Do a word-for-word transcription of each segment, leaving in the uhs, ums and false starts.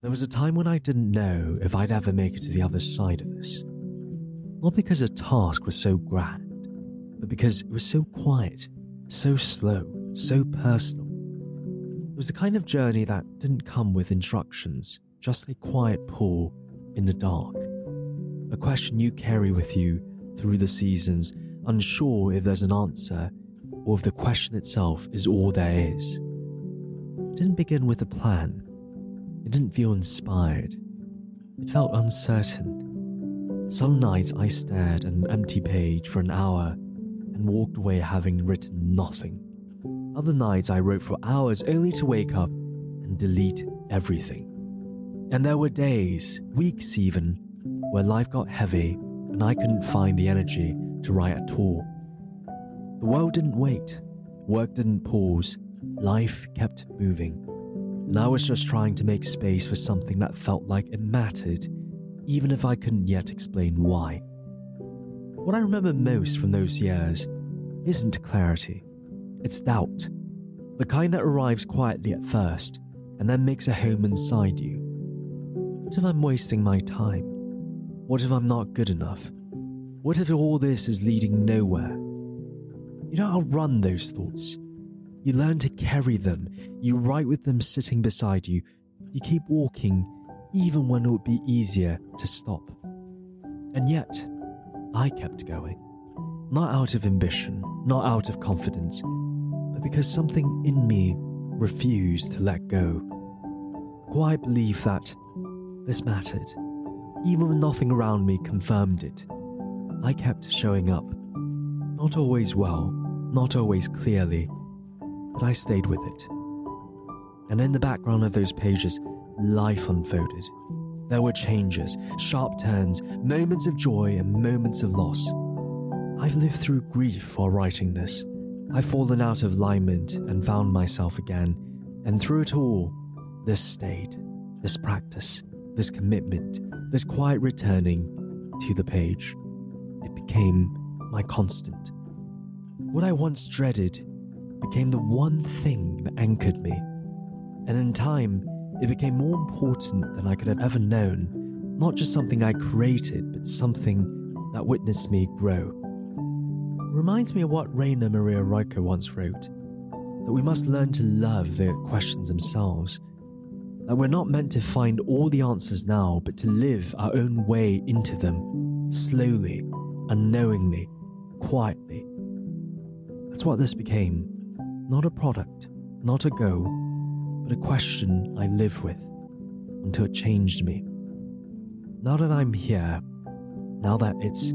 There was a time when I didn't know if I'd ever make it to the other side of this. Not because a task was so grand, but because it was so quiet, so slow, so personal. It was the kind of journey that didn't come with instructions, just a quiet pull in the dark. A question you carry with you through the seasons, unsure if there's an answer or if the question itself is all there is. It didn't begin with a plan. It didn't feel inspired. It felt uncertain. Some nights I stared at an empty page for an hour and walked away having written nothing. Other nights I wrote for hours only to wake up and delete everything. And there were days, weeks even, where life got heavy and I couldn't find the energy to write at all. The world didn't wait. Work didn't pause. Life kept moving. And I was just trying to make space for something that felt like it mattered, even if I couldn't yet explain why. What I remember most from those years isn't clarity. It's doubt. The kind that arrives quietly at first and then makes a home inside you. What if I'm wasting my time? What if I'm not good enough? What if all this is leading nowhere? You don't outrun those thoughts. You learn to carry them. You write with them sitting beside you. You keep walking even when it would be easier to stop. And yet, I kept going. Not out of ambition, not out of confidence, but because something in me refused to let go. A quiet belief that this mattered, even when nothing around me confirmed it. I kept showing up. Not always well, not always clearly, but I stayed with it. And in the background of those pages, life unfolded. There were changes, sharp turns, moments of joy and moments of loss. I've lived through grief while writing this. I've fallen out of alignment and found myself again. And through it all, this stayed, this practice, this commitment, this quiet returning to the page. It became my constant. What I once dreaded became the one thing that anchored me. And in time, it became more important than I could have ever known, not just something I created, but something that witnessed me grow. It reminds me of what Rainer Maria Rilke once wrote, that we must learn to love the questions themselves, that we're not meant to find all the answers now, but to live our own way into them, slowly, unknowingly, quietly. That's what this became. Not a product, not a goal, but a question I live with until it changed me. Now that I'm here, now that it's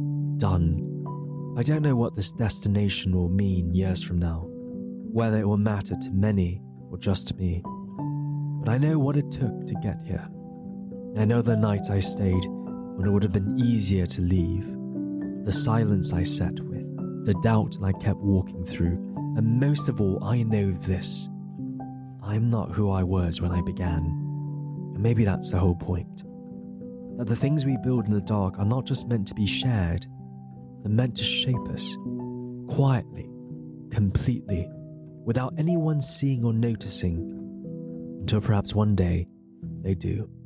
done, I don't know what this destination will mean years from now, whether it will matter to many or just to me. But I know what it took to get here. I know the nights I stayed when it would have been easier to leave, the silence I sat with, the doubt I kept walking through, and most of all, I know this. I'm not who I was when I began. And maybe that's the whole point. That the things we build in the dark are not just meant to be shared, they're meant to shape us. Quietly, completely, without anyone seeing or noticing. Until perhaps one day, they do.